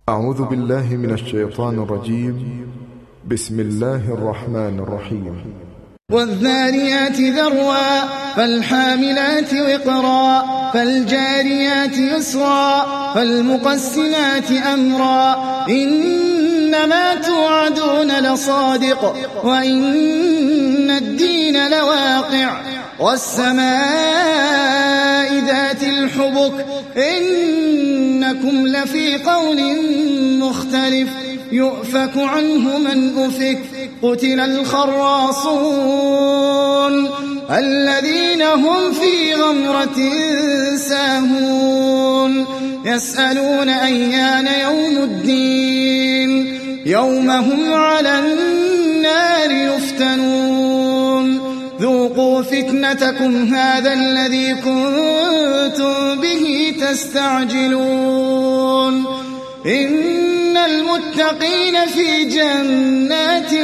أعوذ بالله من الشيطان الرجيم. بسم الله الرحمن الرحيم. والذاريات ذروا فالحاملات وقرا فالجاريات يسرا فالمقسمات أمرا إنما توعدون لصادق وإن الدين لواقع والسماء ذات الحبك إنكم لفي قول مختلف يؤفك عنه من أفك قتل الخراصون الذين هم في غمرة ساهون يسألون أيان يوم الدين يوم هم على النار يفتنون ذوقوا فتنتكم هذا الذي كنتم به تستعجلون إن المتقين في جنات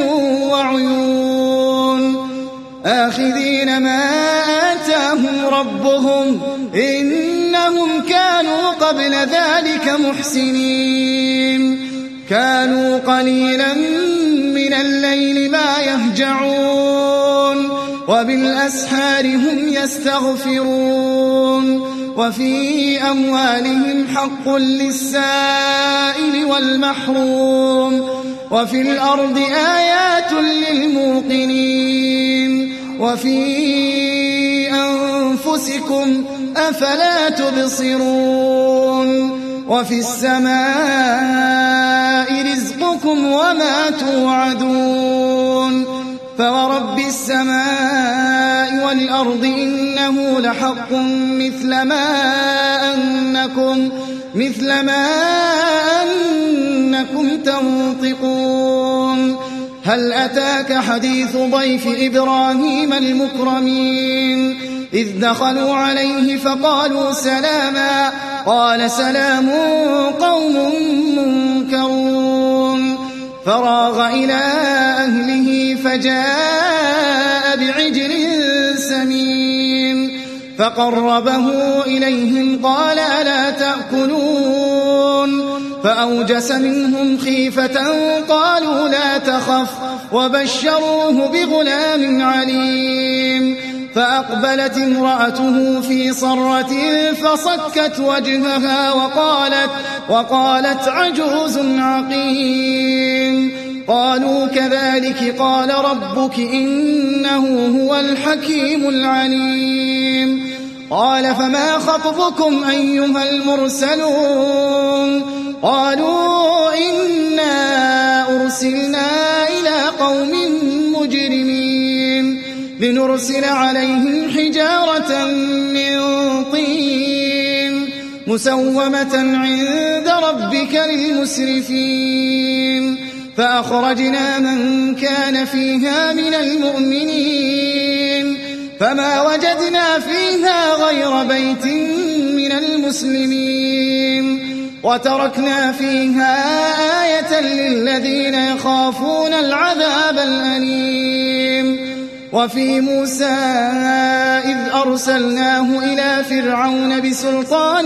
وعيون آخذين ما آتاهم ربهم إنهم كانوا قبل ذلك محسنين كانوا قليلا من الليل ما يهجعون وبالأسحار هم يستغفرون وفي أموالهم حق للسائل والمحروم وفي الأرض آيات للموقنين وفي أنفسكم أفلا تبصرون وفي السماء رزقكم وما توعدون فورب السماء والأرض إنه لحق مثل ما أنكم تنطقون هل أتاك حديث ضيف إبراهيم المكرمين إذ دخلوا عليه فقالوا سلاما قال سلام قوم منكرون فراغ إلى أهله فجاء بعجل سمين فقربه إليهم قال ألا تأكلون فأوجس منهم خيفة قالوا لا تخف وبشروه بغلام عليم فأقبلت امرأته في صرة فصكت وجهها وقالت عجوز عقيم قالوا كذلك قال ربك إنه هو الحكيم العليم قال فما خطبكم أيها المرسلون قالوا إنا أرسلنا إلى قوم مجرمين لنرسل عليهم حجارة من طين مسومة عند ربك للمسرفين فأخرجنا من كان فيها من المؤمنين فما وجدنا فيها غير بيت من المسلمين وتركنا فيها آية للذين يخافون العذاب الأليم وفي موسى إذ أرسلناه إلى فرعون بسلطان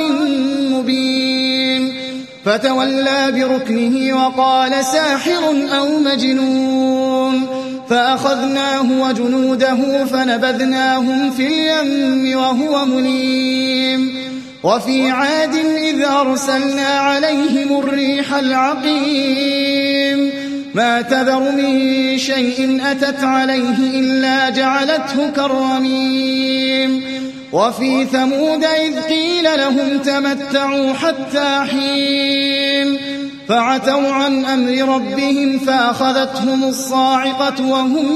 مبين فتولى بركنه وقال ساحر أو مجنون فأخذناه وجنوده فنبذناهم في اليم وهو مليم وفي عاد إذ أرسلنا عليهم الريح العقيم ما تذر من شيء أتت عليه إلا جعلته كالرميم وفي ثمود إذ قيل لهم تمتعوا حتى حين فعتوا عن أمر ربهم فأخذتهم الصاعقة وهم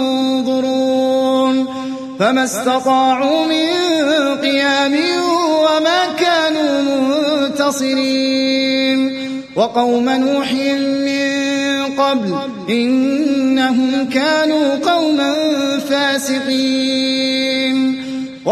ينظرون فما استطاعوا من قيام وما كانوا منتصرين وقوم نوح من قبل إنهم كانوا قوما فاسقين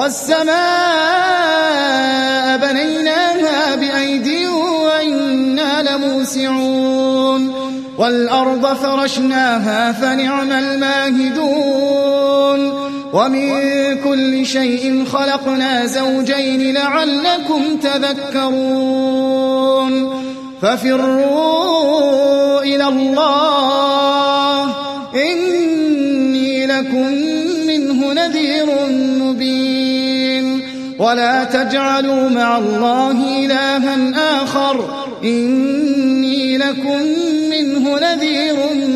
والسماء بنيناها بأيد وإنا لموسعون والأرض فرشناها فنعم الماهدون ومن كل شيء خلقنا زوجين لعلكم تذكرون ففروا إلى الله إني لكم منه نذير مبين ولا تجعلوا مع الله إلها آخر إني لكم منه نذير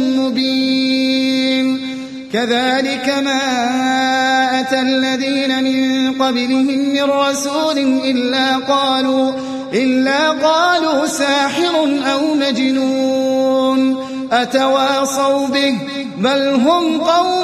مبين كذلك ما أتى الذين من قبلهم من رسول إلا قالوا ساحر أو مجنون أتواصوا به بل هم قوم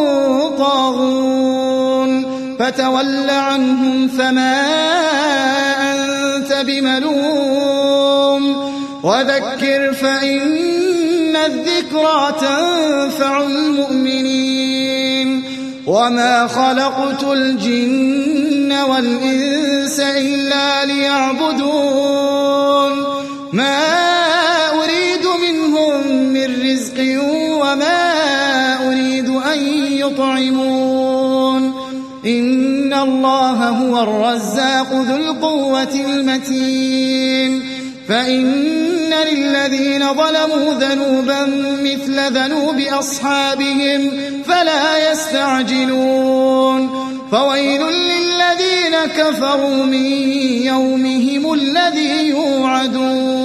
طاغون فتول عنهم فما أنت بملوم وذكر فإن الذكرى تنفع المؤمنين وما خلقت الجن والإنس إلا ليعبدون ما أريد منهم من رزق وما أريد أن يطعمون إن الله هو الرزاق ذو القوة المتين فإن للذين ظلموا ذنوبا مثل ذنوب أصحابهم فلا يستعجلون فويل للذين كفروا من يومهم الذي يوعدون